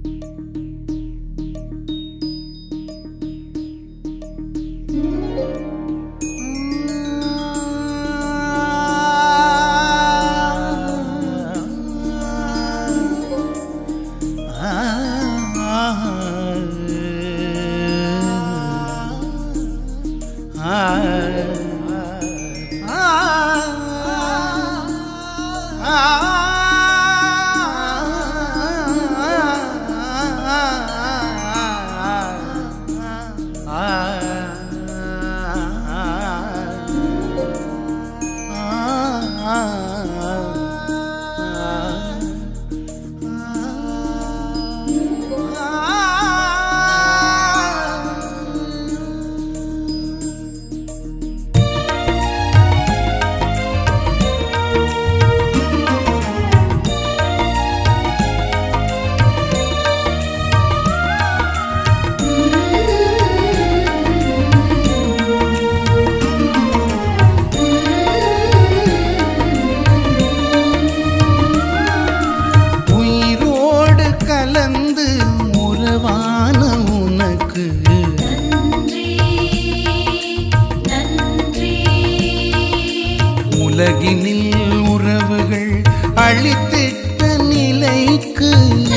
உலகினில் உறவுகள் அளித்திட்ட நிலைக்கு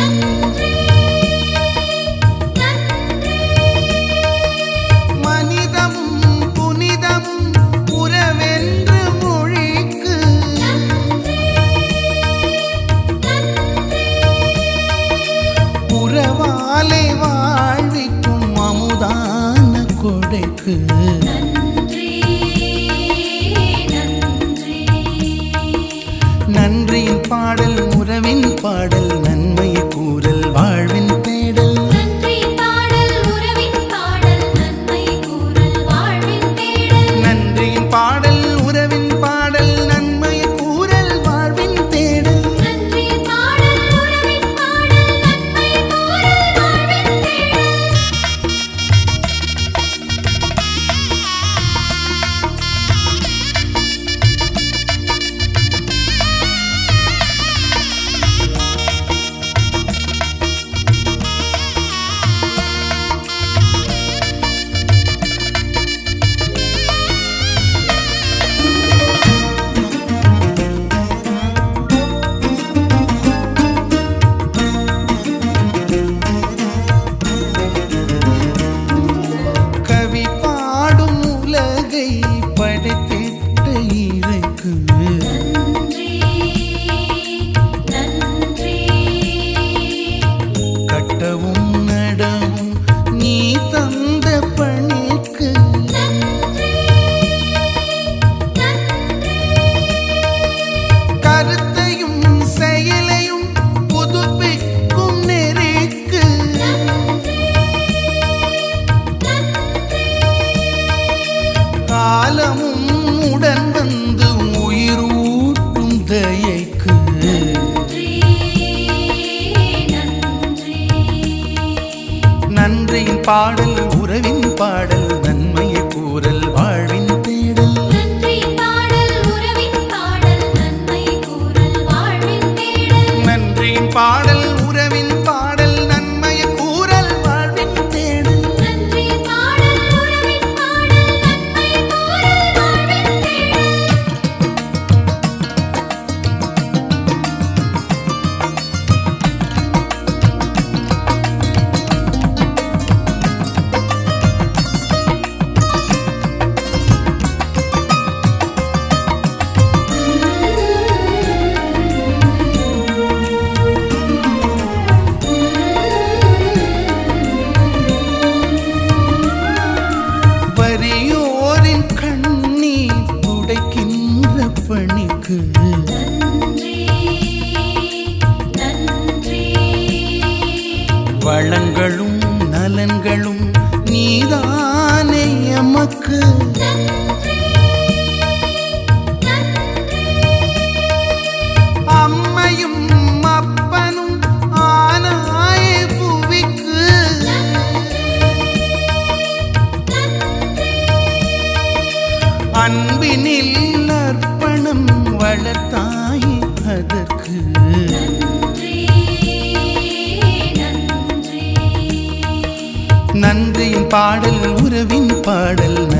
மனிதமும் புனிதமும் உறவென்று மொழிக்கு உறவாலை வாழ்விக்கும் அமுதான கொடைக்கு நன்றியின் பாடல் உறவின் பாடல் நன்மை கூறல் வாழ்வின் தேடல் நன்றியின் பாடல் உறவின் பாடல் நன்மை கூறல் வாழ்வின் தேடல் நன்றியின் பாடல் உறவின் பாடல் நன்மை கூறல் வாழ்வின் தேடல் நன்றியின் பாடல் உறவின் பாடல் நன்மை கூறல் வாழ்வின் தேடல் கட்டவும் நடவும் நீ தந்த பணிக்கு கருத்தையும் செயலையும் புதுப்பிக்கும் நெறிக்கு காலமும் உடன் வந்து உயிரூட்டும் தயைக்கு நன்றியின் பாடல் உறவின் பாடல் நன்மையை கூறல் வாழ்வின் தேடல் நன்றியின் பாடல் உறவின் பாடல் நன்மை கூறல் வாழ்வின் தேடல் நன்றியின் பாடல் உறவின் பாடல் நன்மையை கூறல் வாழ்வின் தேடல் நன்றியின் பாடல் உறவின் பாடல் நன்மை கூறல் வாழ்வின் வறியோரின் கண்ணீர் துடைக்கின்ற பணிக்கு வளங்களும் நலன்களும் நீதானே எமக்கு அம்மையும் அப்பனும் ஆனாய புவிக்கு அன்பினில் அர்ப்பணம் வளர்த்தாய் அதற்கு நன்றி நன்றி பாடல் உறவின் பாடல்